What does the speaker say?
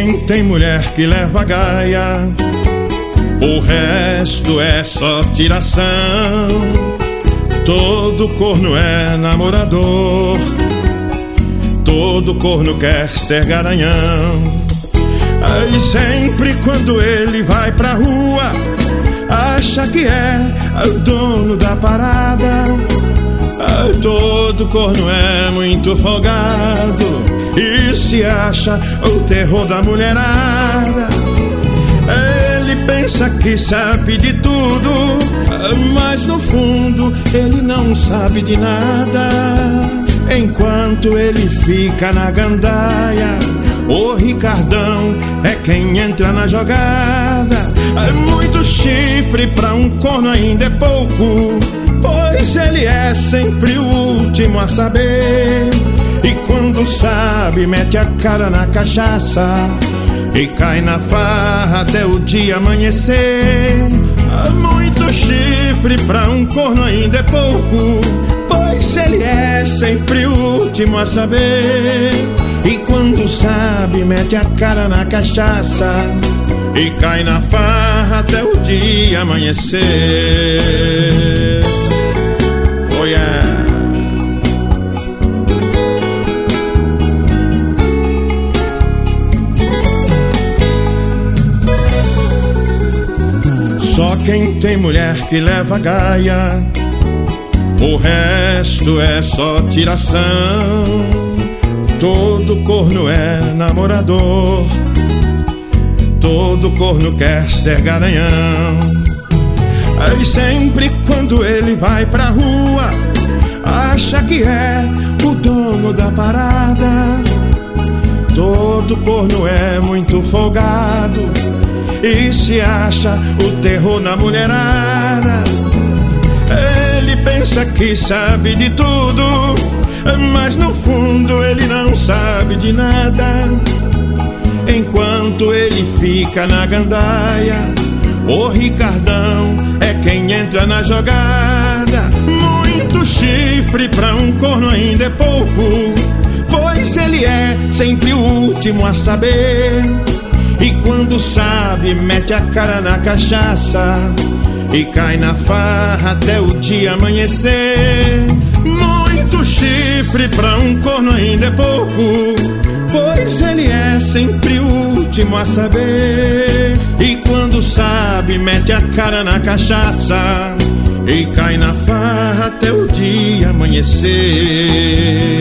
quem tem mulher que leva gaia, o resto é só tiração. Todo corno é namorador, todo corno quer ser garanhão. Aí sempre quando ele vai pra rua, acha que é o dono da parada. Todo corno é muito folgado e se acha o terror da mulherada. Ele pensa que sabe de tudo, mas no fundo ele não sabe de nada. Enquanto ele fica na gandaia, o Ricardão é quem entra na jogada. Muito chifre pra um corno ainda é pouco, pois ele é sempre o último a saber. E quando sabe, mete a cara na cachaça e cai na farra até o dia amanhecer. Muito chifre pra um corno ainda é pouco, pois ele é sempre o último a saber. E quando sabe, mete a cara na cachaça e cai na farra até o dia amanhecer. Oh yeah. Só quem tem mulher que leva gaia, o resto é só tiração. Todo corno é namorador, todo corno quer ser garanhão. Aí sempre quando ele vai pra rua, acha que é o dono da parada. Todo corno é muito folgado e se acha o terror na mulherada. Ele pensa que sabe de tudo, mas no fundo ele não sabe de nada. Enquanto ele fica na gandaia, o Ricardão é quem entra na jogada. Muito chifre pra um corno ainda é pouco, pois ele é sempre o último a saber. E quando sabe, mete a cara na cachaça e cai na farra até o dia amanhecer. Muito chifre pra um corno ainda é pouco, pois ele é sempre o último a saber. E quando sabe, mete a cara na cachaça e cai na farra até o dia amanhecer.